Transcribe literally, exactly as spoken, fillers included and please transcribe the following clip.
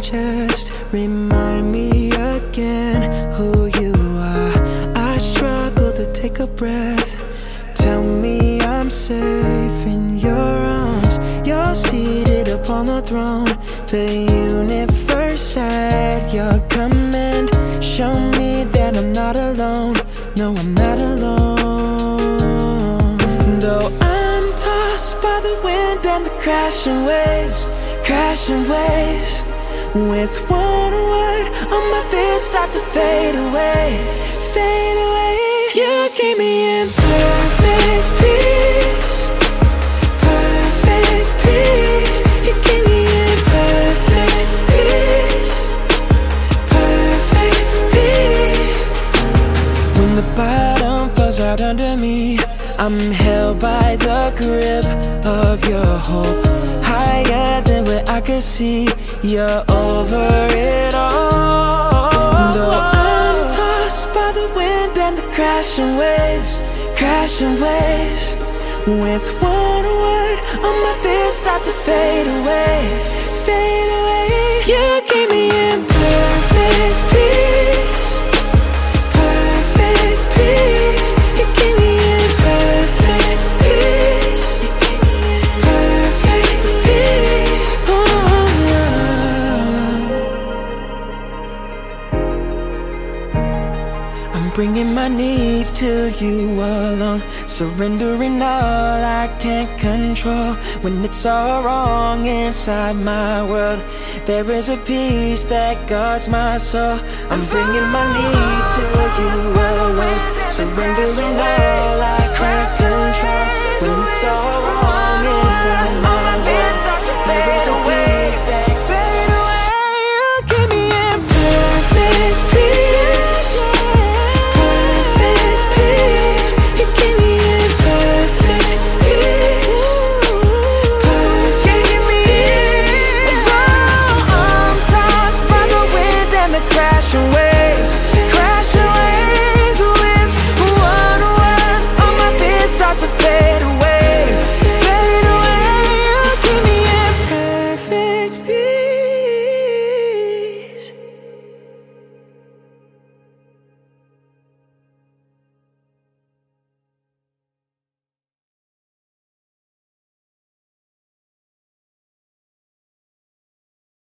chest. Remind me again who you are. I struggle to take a breath. Tell me I'm safe in your arms. You're seated upon the throne. The universe at your command. Show me that I'm not alone. No, I'm not alone. Though I'm tossed by the wind and the crashing waves, crashing waves. With one word, all my fears start to fade away, fade away. You keep me in perfect peace, perfect peace. You keep me in perfect peace, perfect peace. When the bottom falls out under me, I'm held by the grip of your hope. Higher than what I could see, you're over it all. Though I'm tossed by the wind and the crashing waves, crashing waves. With one word, all my fears start to fade away, fade away. You keep me in perfect peace, perfect peace. You keep me in perfect peace, perfect peace. Oh, yeah. I'm bringing my needs to you alone, surrendering all I can't control. When it's all wrong inside my world, there is a peace that guards my soul. I'm bringing my needs to you alone, surrendering all I can't control. When it's all wrong